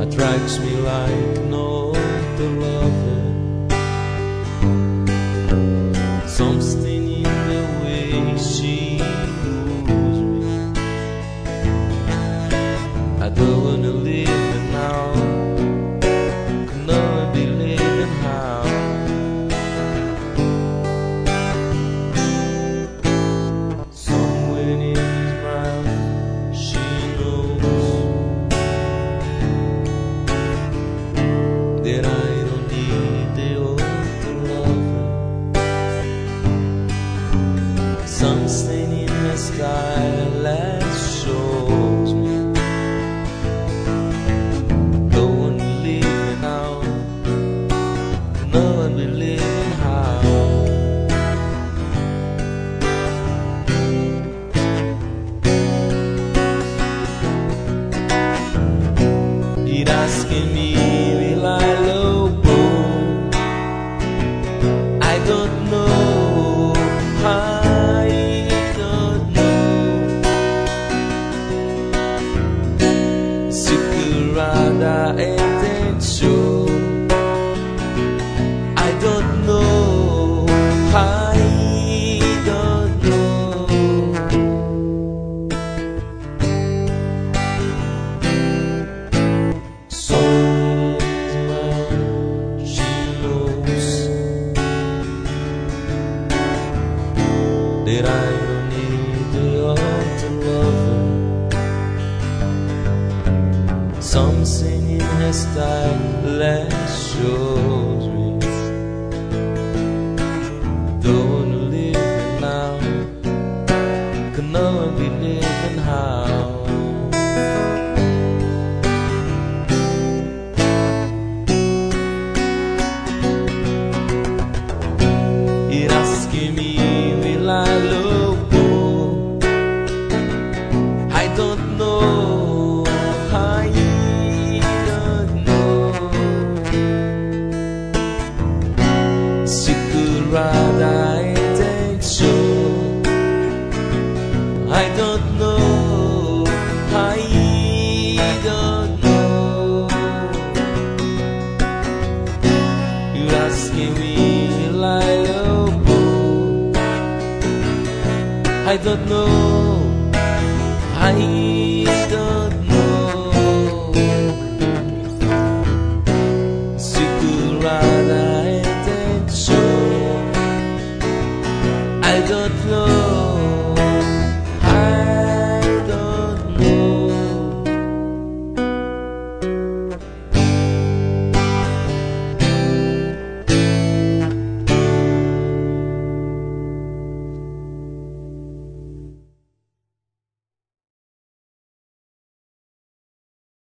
attracts me like no other lover. Something in the way she moves me. I don't wanna leave her now. Can no one be living how? Somewhere in his mind, she knows that I don't need the other lover. Something in the style that shows me no one believing how, no one believing how. It asking me, will I love you? I don't know, I don't know. Sikurada intention, I don't know, I don't know. So she knows that I don't need the other lover. Something in her style that shows me don't wanna live now. Can no one be living how? It asking me, will I love you? I don't know, I don't know. Sikurada intention, I don't know, I don't know. You're asking me, will I love you? I don't know, I don't know. Sikurada intention, I don't know.